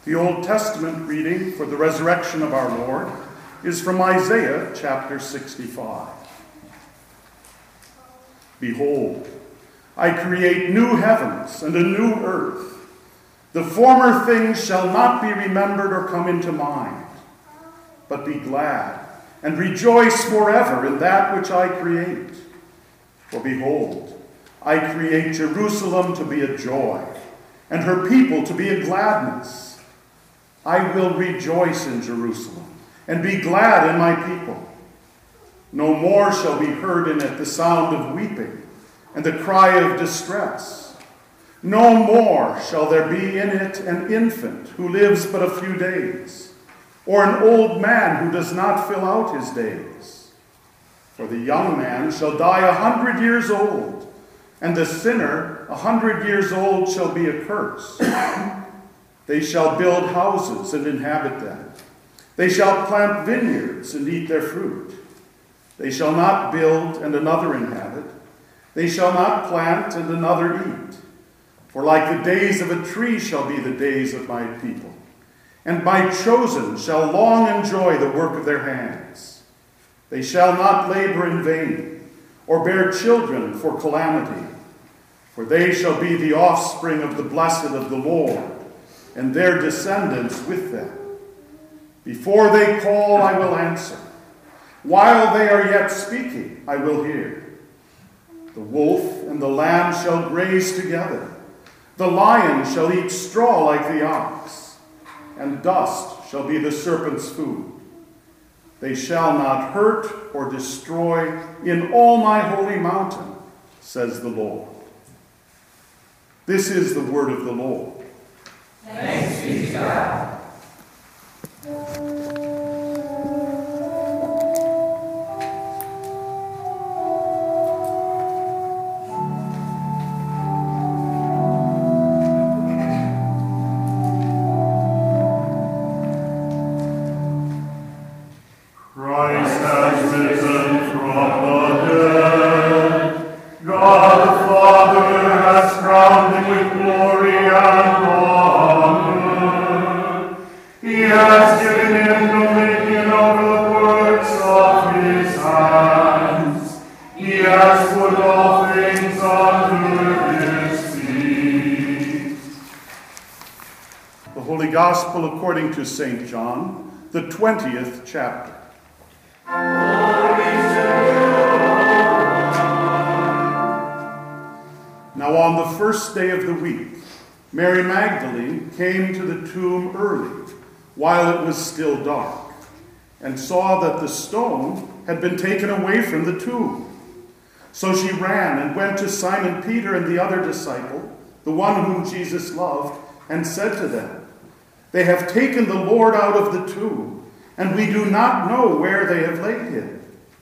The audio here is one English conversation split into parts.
The Old Testament reading for the resurrection of our Lord is from Isaiah chapter 65. Behold, I create new heavens and a new earth. The former things shall not be remembered or come into mind, but be glad and rejoice forever in that which I create. For behold, I create Jerusalem to be a joy, and her people to be a gladness. I will rejoice in Jerusalem, and be glad in my people. No more shall be heard in it the sound of weeping, and the cry of distress. No more shall there be in it an infant who lives but a few days, or an old man who does not fill out his days. For the young man shall die 100 years old, and the sinner 100 years old shall be accursed. They shall build houses and inhabit them. They shall plant vineyards and eat their fruit. They shall not build and another inhabit. They shall not plant and another eat. For like the days of a tree shall be the days of my people, and my chosen shall long enjoy the work of their hands. They shall not labor in vain, or bear children for calamity. For they shall be the offspring of the blessed of the Lord, and their descendants with them. Before they call, I will answer. While they are yet speaking, I will hear. The wolf and the lamb shall graze together. The lion shall eat straw like the ox, and dust shall be the serpent's food. They shall not hurt or destroy in all my holy mountain, says the Lord. This is the word of the Lord. Thanks be to God. Christ has risen from the dead. God the Father has crowned him with glory and honor. He has given him dominion over the works of his hands. He has put all things under his feet. The Holy Gospel according to St. John, the 20th chapter. Now on the first day of the week, Mary Magdalene came to the tomb early, while it was still dark, and saw that the stone had been taken away from the tomb. So she ran and went to Simon Peter and the other disciple, the one whom Jesus loved, and said to them, "They have taken the Lord out of the tomb, and we do not know where they have laid him."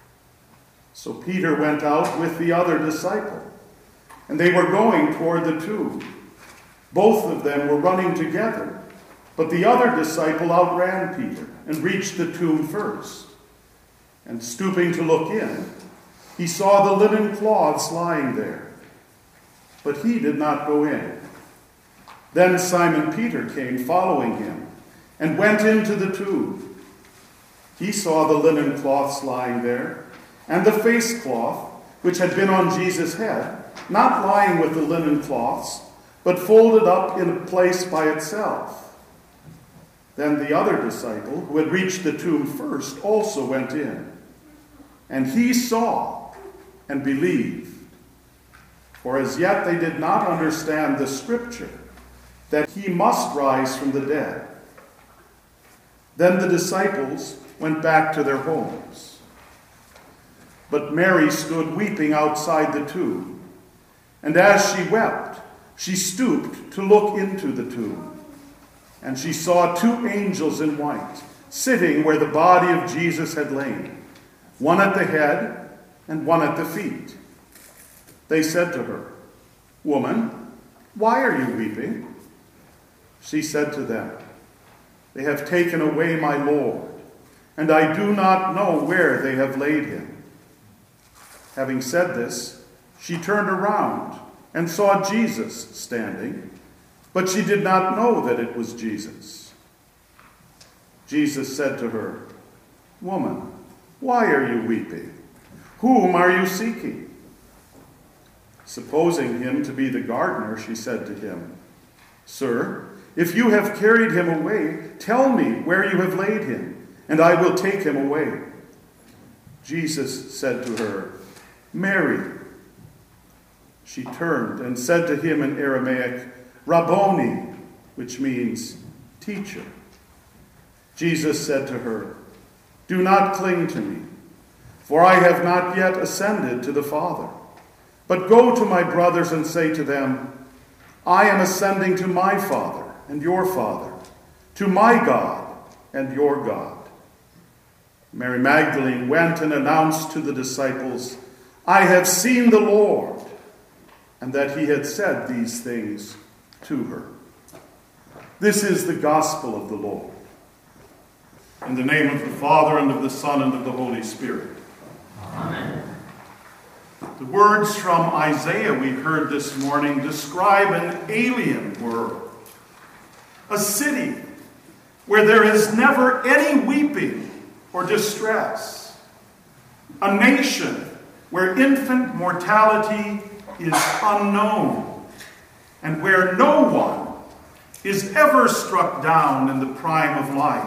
So Peter went out with the other disciple, and they were going toward the tomb. Both of them were running together, but the other disciple outran Peter and reached the tomb first. And stooping to look in, he saw the linen cloths lying there, but he did not go in. Then Simon Peter came following him and went into the tomb. He saw the linen cloths lying there, and the face cloth, which had been on Jesus' head, not lying with the linen cloths, but folded up in a place by itself. Then the other disciple, who had reached the tomb first, also went in. And he saw and believed. For as yet they did not understand the scripture, that he must rise from the dead. Then the disciples went back to their homes. But Mary stood weeping outside the tomb. And as she wept, she stooped to look into the tomb. And she saw two angels in white, sitting where the body of Jesus had lain, one at the head and one at the feet. They said to her, "Woman, why are you weeping?" She said to them, "They have taken away my Lord, and I do not know where they have laid him." Having said this, she turned around and saw Jesus standing, but she did not know that it was Jesus. Jesus said to her, "Woman, why are you weeping? Whom are you seeking?" Supposing him to be the gardener, she said to him, "Sir, if you have carried him away, tell me where you have laid him, and I will take him away." Jesus said to her, "Mary." She turned and said to him in Aramaic, "Rabboni," which means teacher. Jesus said to her, "Do not cling to me, for I have not yet ascended to the Father. But go to my brothers and say to them, I am ascending to my Father and your Father, to my God and your God." Mary Magdalene went and announced to the disciples, "I have seen the Lord," and that he had said these things to her. This is the gospel of the Lord. In the name of the Father, and of the Son, and of the Holy Spirit. Amen. The words from Isaiah we heard this morning describe an alien world, a city where there is never any weeping or distress, a nation where infant mortality is unknown, and where no one is ever struck down in the prime of life,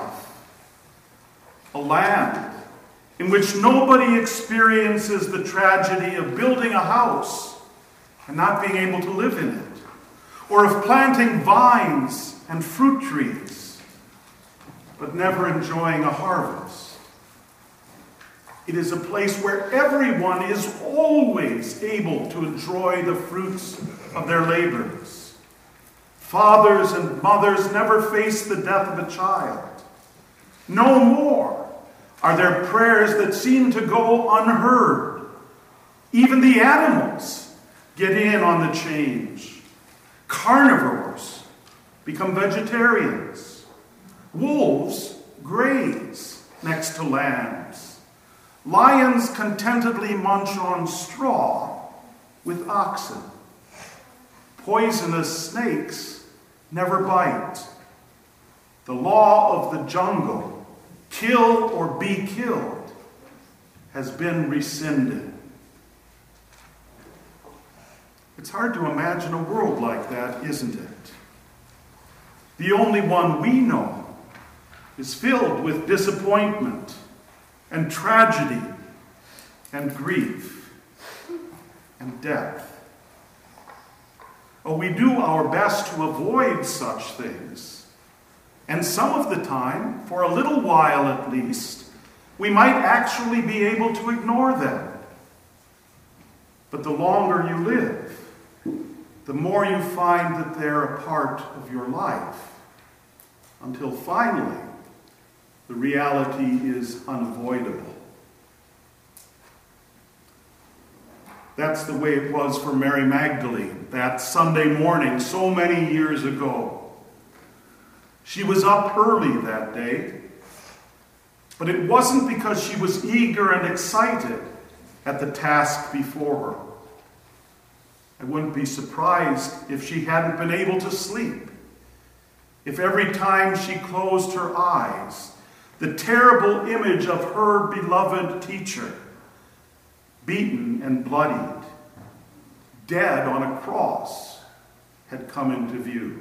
a land in which nobody experiences the tragedy of building a house and not being able to live in it, or of planting vines and fruit trees, but never enjoying a harvest. It is a place where everyone is always able to enjoy the fruits of their labors. Fathers and mothers never face the death of a child. No more are there prayers that seem to go unheard. Even the animals get in on the change. Carnivores become vegetarians. Wolves graze next to lambs. Lions contentedly munch on straw with oxen. Poisonous snakes never bite. The law of the jungle, kill or be killed, has been rescinded. It's hard to imagine a world like that, isn't it? The only one we know is filled with disappointment and tragedy and grief and death. Oh, we do our best to avoid such things. And some of the time, for a little while at least, we might actually be able to ignore them. But the longer you live, the more you find that they're a part of your life, until finally, the reality is unavoidable. That's the way it was for Mary Magdalene that Sunday morning so many years ago. She was up early that day, but it wasn't because she was eager and excited at the task before her. I wouldn't be surprised if she hadn't been able to sleep, if every time she closed her eyes, the terrible image of her beloved teacher, beaten and bloodied, dead on a cross, had come into view.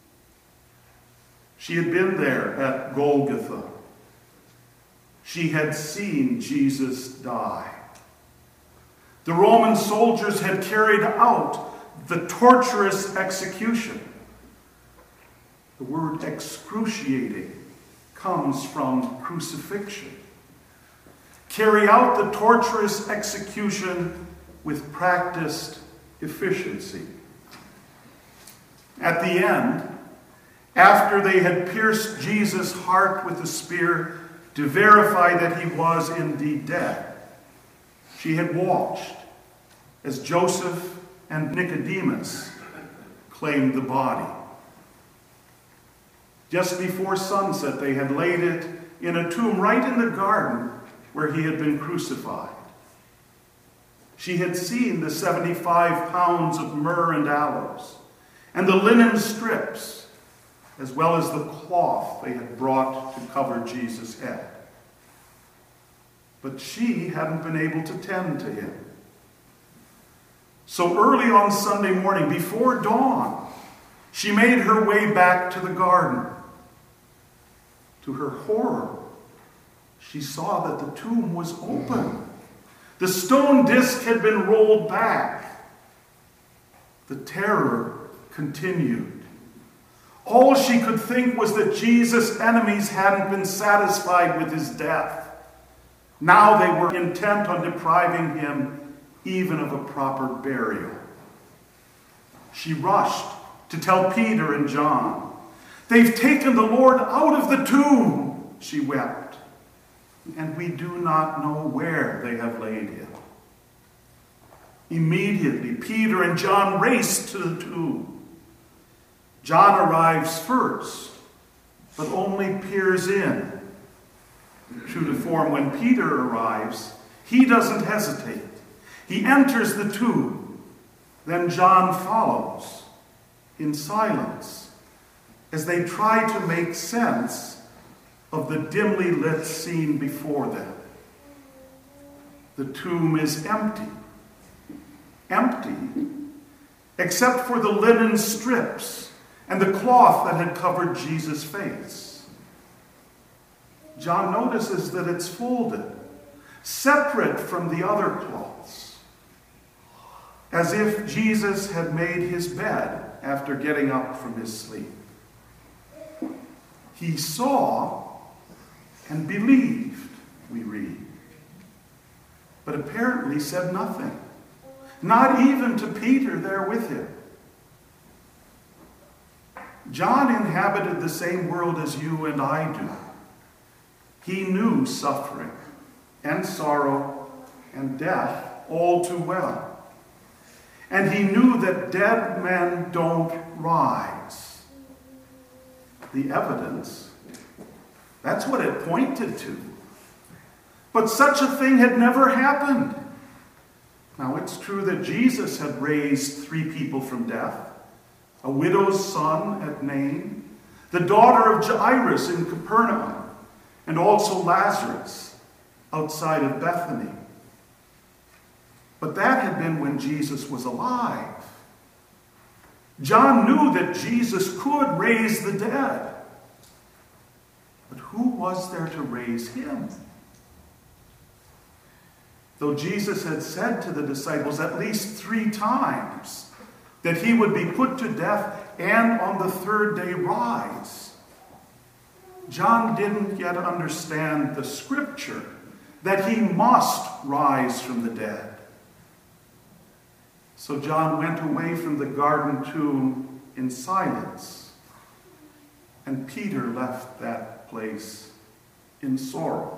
She had been there at Golgotha. She had seen Jesus die. The Roman soldiers had carried out the torturous execution. The word excruciating comes from crucifixion. Carry out the torturous execution with practiced efficiency. At the end, after they had pierced Jesus' heart with a spear to verify that he was indeed dead, she had watched as Joseph and Nicodemus claimed the body. Just before sunset, they had laid it in a tomb right in the garden where he had been crucified. She had seen the 75 pounds of myrrh and aloes and the linen strips as well as the cloth they had brought to cover Jesus' head. But she hadn't been able to tend to him. So early on Sunday morning, before dawn, she made her way back to the garden. To her horror, she saw that the tomb was open. The stone disc had been rolled back. The terror continued. All she could think was that Jesus' enemies hadn't been satisfied with his death. Now they were intent on depriving him even of a proper burial. She rushed to tell Peter and John. "They've taken the Lord out of the tomb," she wept, "and we do not know where they have laid him." Immediately, Peter and John raced to the tomb. John arrives first, but only peers in. True to form, when Peter arrives, he doesn't hesitate. He enters the tomb. Then John follows in silence as they try to make sense of the dimly lit scene before them. The tomb is empty. Empty, except for the linen strips and the cloth that had covered Jesus' face. John notices that it's folded, separate from the other cloths, as if Jesus had made his bed after getting up from his sleep. He saw and believed, we read, but apparently said nothing, not even to Peter there with him. John inhabited the same world as you and I do. He knew suffering and sorrow and death all too well. And he knew that dead men don't rise. The evidence, that's what it pointed to. But such a thing had never happened. Now, it's true that Jesus had raised 3 people from death: a widow's son at Nain, the daughter of Jairus in Capernaum, and also Lazarus outside of Bethany. But that had been when Jesus was alive. John knew that Jesus could raise the dead. But who was there to raise him? Though Jesus had said to the disciples at least 3 times that he would be put to death and on the 3rd day rise, John didn't yet understand the scripture that he must rise from the dead. So John went away from the garden tomb in silence, and Peter left that place in sorrow.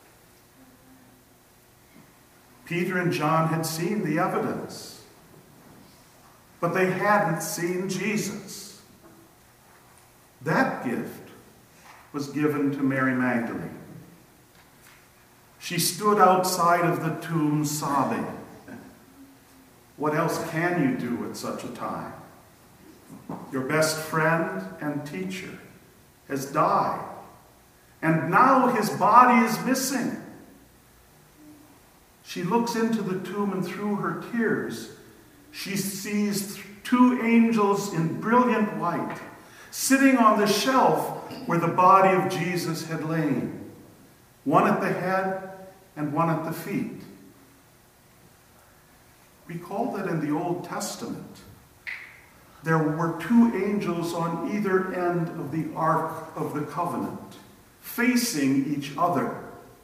Peter and John had seen the evidence, but they hadn't seen Jesus. That gift was given to Mary Magdalene. She stood outside of the tomb sobbing. What else can you do at such a time? Your best friend and teacher has died, and now his body is missing. She looks into the tomb, and through her tears, she sees 2 angels in brilliant white sitting on the shelf where the body of Jesus had lain, one at the head and one at the feet. Recall that in the Old Testament, there were 2 angels on either end of the Ark of the Covenant, facing each other.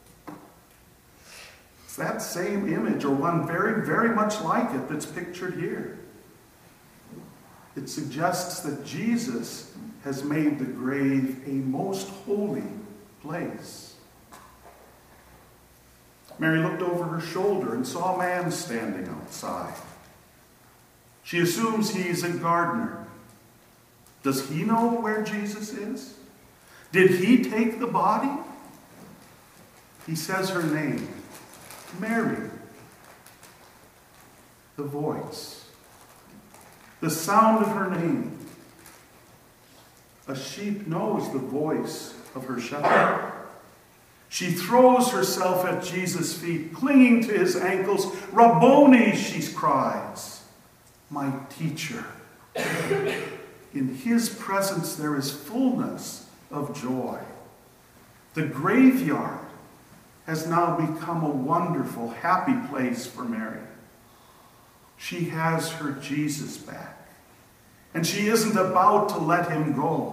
It's that same image, or one very, very much like it, that's pictured here. It suggests that Jesus has made the grave a most holy place. Mary looked over her shoulder and saw a man standing outside. She assumes he's a gardener. Does he know where Jesus is? Did he take the body? He says her name, Mary. The voice, the sound of her name, A sheep knows the voice of her shepherd. She throws herself at Jesus' feet, clinging to his ankles. Rabboni, she cries, my teacher. In his presence there is fullness of joy. The graveyard has now become a wonderful, happy place for Mary. She has her Jesus back, and she isn't about to let him go.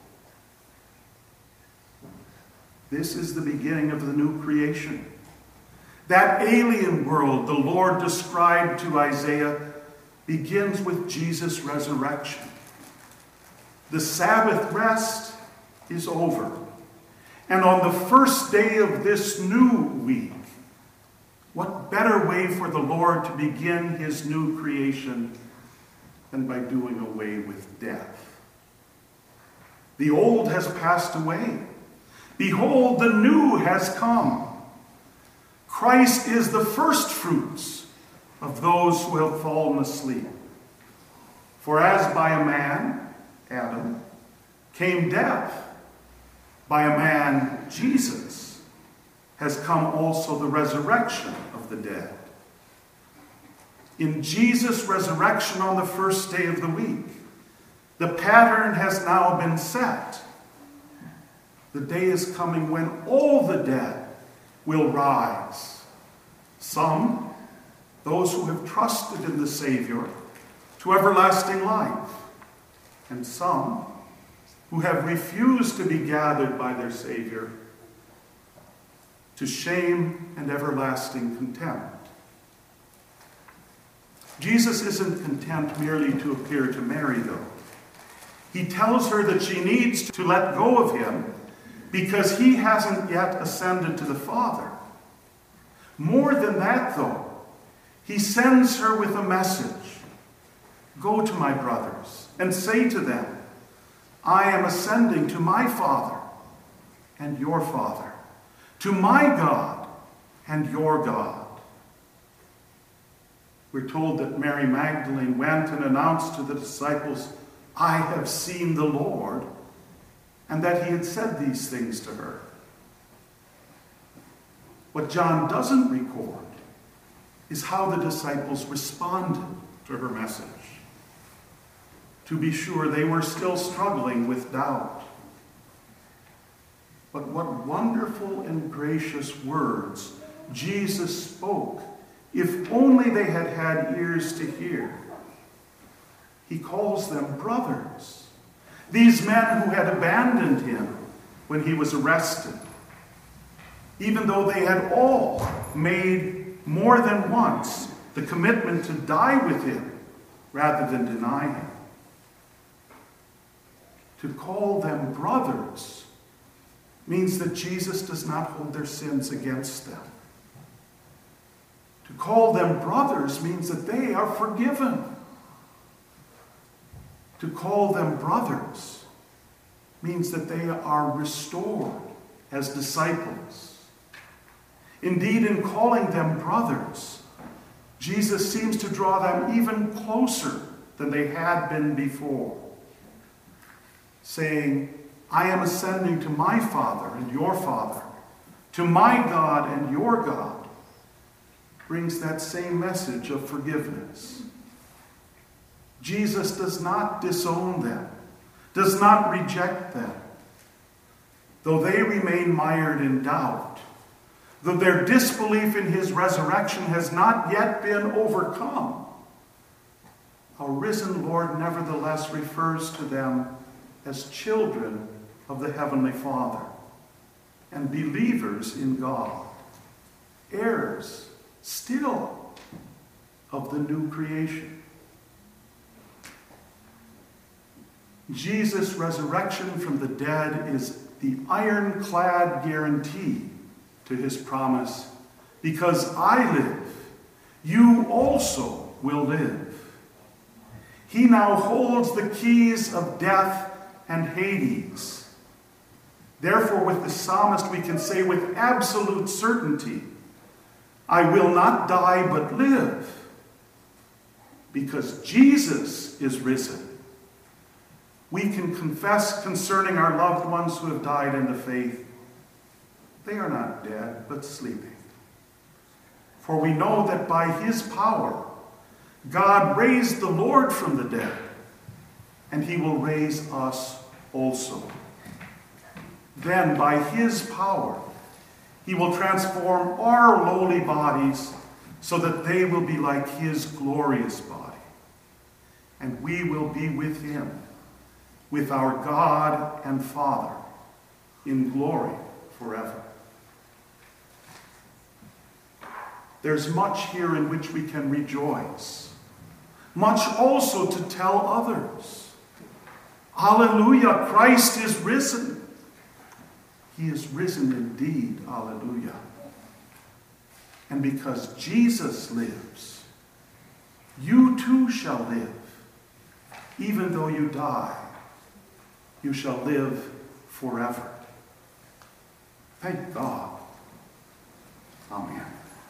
This is the beginning of the new creation. That alien world the Lord described to Isaiah begins with Jesus' resurrection. The Sabbath rest is over. And on the first day of this new week, what better way for the Lord to begin his new creation than by doing away with death? The old has passed away. Behold, the new has come. Christ is the first fruits of those who have fallen asleep. For as by a man, Adam, came death, by a man, Jesus, has come also the resurrection of the dead. In Jesus' resurrection on the first day of the week, the pattern has now been set. The day is coming when all the dead will rise. Some, those who have trusted in the Savior, to everlasting life. And some, who have refused to be gathered by their Savior, to shame and everlasting contempt. Jesus isn't content merely to appear to Mary, though. He tells her that she needs to let go of him because he hasn't yet ascended to the Father. More than that, though, he sends her with a message. Go to my brothers and say to them, I am ascending to my Father and your Father, to my God and your God. We're told that Mary Magdalene went and announced to the disciples, I have seen the Lord, and that he had said these things to her. What John doesn't record is how the disciples responded to her message. To be sure, they were still struggling with doubt. But what wonderful and gracious words Jesus spoke, if only they had had ears to hear. He calls them brothers. These men who had abandoned him when he was arrested, even though they had all made more than once the commitment to die with him rather than deny him. To call them brothers means that Jesus does not hold their sins against them. To call them brothers means that they are forgiven. To call them brothers means that they are restored as disciples. Indeed, in calling them brothers, Jesus seems to draw them even closer than they had been before, saying, I am ascending to my Father and your Father, to my God and your God, brings that same message of forgiveness. Jesus does not disown them, does not reject them. Though they remain mired in doubt, though their disbelief in his resurrection has not yet been overcome, our risen Lord nevertheless refers to them as children of the Heavenly Father and believers in God, heirs still of the new creation. Jesus' resurrection from the dead is the ironclad guarantee to his promise, because I live, you also will live. He now holds the keys of death and Hades. Therefore, with the psalmist, we can say with absolute certainty, I will not die but live, because Jesus is risen. we can confess concerning our loved ones who have died in the faith, they are not dead, but sleeping. For we know that by his power, God raised the Lord from the dead, and he will raise us also. Then, by his power, he will transform our lowly bodies so that they will be like his glorious body. And we will be with him, with our God and Father, in glory forever. There's much here in which we can rejoice, much also to tell others. Hallelujah, Christ is risen. He is risen indeed, hallelujah. And because Jesus lives, you too shall live. Even though you die, you shall live forever. Thank God. Amen.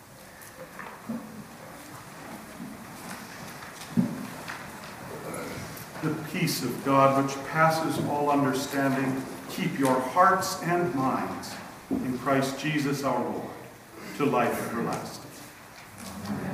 The peace of God, which passes all understanding, keep your hearts and minds in Christ Jesus our Lord, to life everlasting.